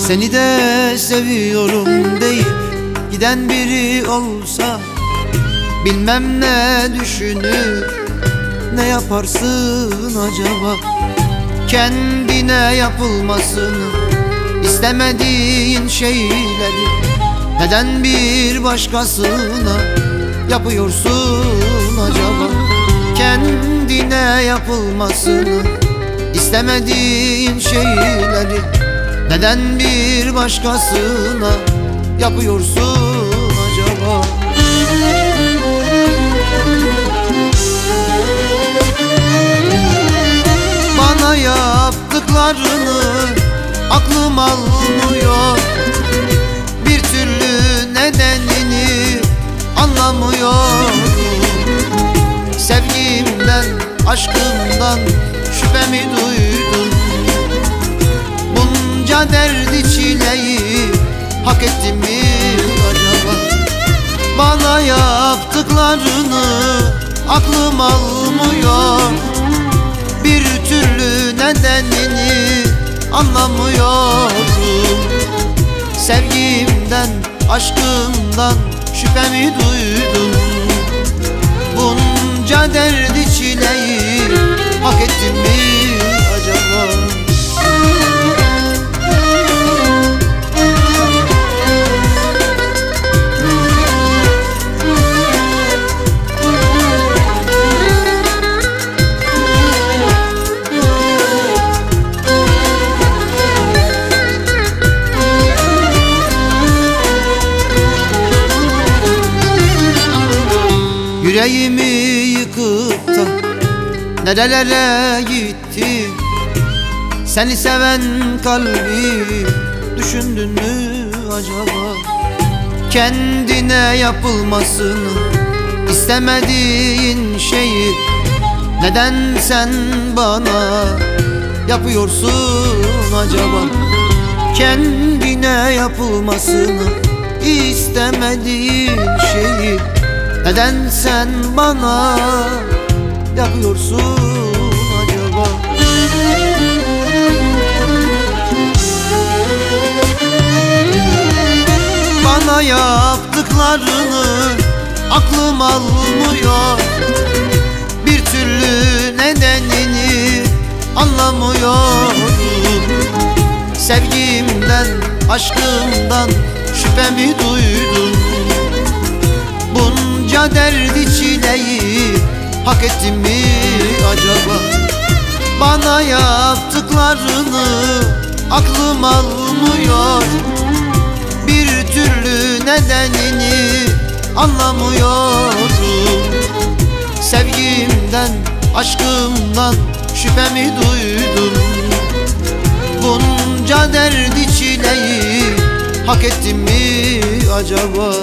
Seni de seviyorum deyip giden biri olsa, bilmem ne düşünür, ne yaparsın acaba? Kendine yapılmasını istemediğin şeyleri neden bir başkasına yapıyorsun acaba? Kendine yapılmasını istemediğin şeyleri neden bir başkasına yapıyorsun acaba? Bana yaptıklarını aklım almıyor, bir türlü nedenini anlamıyorum. Sevgimden, aşkımdan şüphemi duydum. Bunca derdi çileyi hak ettim mi acaba? Bana yaptıklarını aklım almıyor, bir türlü nedenini anlamıyorum. Sevgimden, aşkımdan şüphemi duydum. Bunca derdi çileyi hak ettim mi acaba? Yüreğimi yıkıp da nerelere gitti? Seni seven kalbi düşündün mü acaba? Kendine yapılmasını istemediğin şeyi neden sen bana yapıyorsun acaba? Kendine yapılmasını istemediğin şeyi neden sen bana yapıyorsun acaba? Bana yaptıklarını aklım almıyor, bir türlü nedenini anlamıyorum. Sevgimden, aşkımdan şüphemi duydum. Bunca derdi çileyi hak ettim mi acaba? Bana yaptıklarını aklım almıyor, bir türlü nedenini anlamıyorum. Sevgimden, aşkımdan şüphemi duydum. Bunca derdi çileyi hak ettim mi acaba?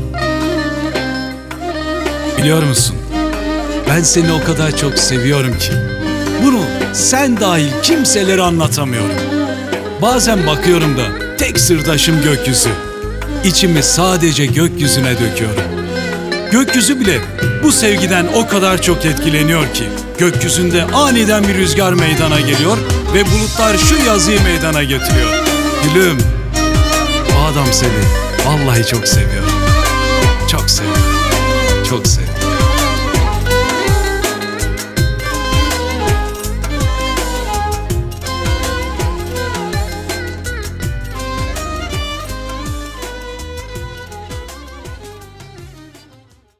Biliyor musun? Ben seni o kadar çok seviyorum ki bunu sen dahil kimselere anlatamıyorum. Bazen bakıyorum da tek sırdaşım gökyüzü. İçimi sadece gökyüzüne döküyorum. Gökyüzü bile bu sevgiden o kadar çok etkileniyor ki gökyüzünde aniden bir rüzgar meydana geliyor ve bulutlar şu yazıyı meydana getiriyor. Gülüm, o adam seni vallahi çok seviyor.